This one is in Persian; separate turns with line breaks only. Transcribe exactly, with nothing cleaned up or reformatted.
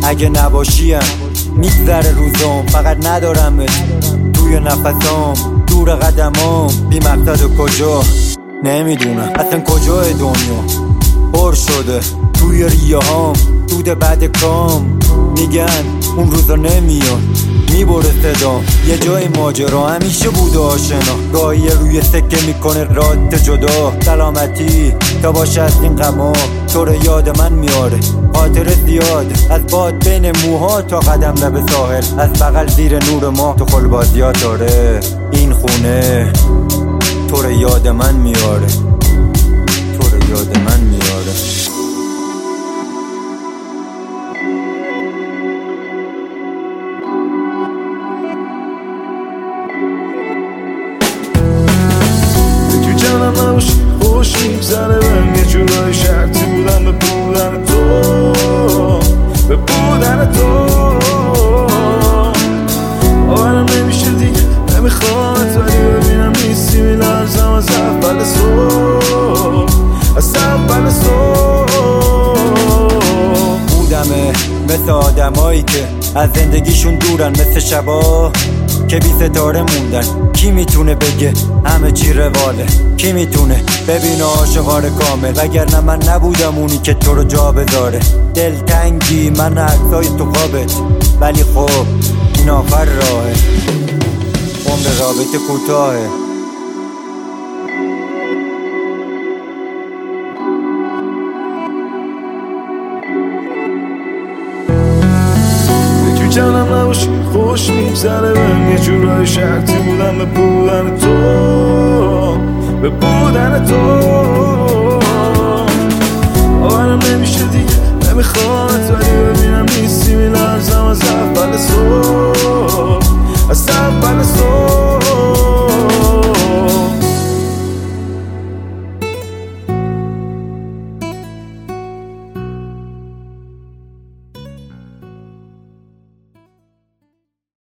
اگه نباشیم میگذره روزم، فقط ندارمت توی نفسام، دور قدمام، بی مقصد و کجا نمیدونم اصلا کجای دنیا پر شده توی ریه هام، دود بعد کام میگن اون روزا نمیاد، میبره صدام یه جای ماجرا همیشه بوده آشنا، گاهی روی سکه میکنه رات جدا، سلامتی تا باشه از این غما تو رو یاد من میاره، خاطر زیاد از باد بین موها تا قدم لب ساحل، از بغل زیر نور ماه تو خلبازیات داره این خونه تو رو یاد من میاره، تو رو یاد من میاره.
نباشی خوش میگذره بهم، یه جورای شرطی بودم به بودن تو، به بودن تو باورم نمیشه دیگه، نمیخواد ولی ببینم نیستی، میلرزم از اول صبح، از اول صبح
بودمه مثل آدمایی که از زندگیشون دورن، مثل شبا که بی ستاره موندن. کی میتونه بگه همه چی رواله؟ کی میتونه ببینه عاشقار کامل؟ وگرنه من نبودم اونی که تو رو جا بذاره. دلتنگی من عکسای تو خوابت، ولی خب این آخر راهه، عمر رابطه کوتاهه.
جانم نباشی خوش میگذره بهم، یه جورای شرطی بودم به بودن تو، به بودن تو باورم نمیشه دیگه، نمیخواد